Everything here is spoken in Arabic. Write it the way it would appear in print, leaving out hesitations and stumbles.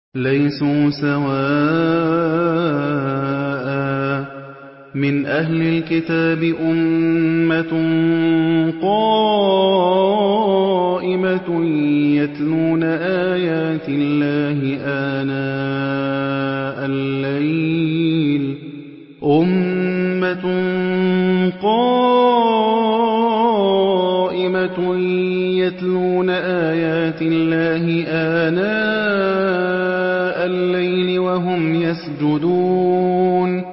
لَيْسُوا سَوَاءً ۗ مِّنْ أَهْلِ الْكِتَابِ أُمَّةٌ قَائِمَةٌ يَتْلُونَ آيَاتِ اللَّهِ آنَاءَ اللَّيْلِ وَهُمْ يَسْجُدُونَ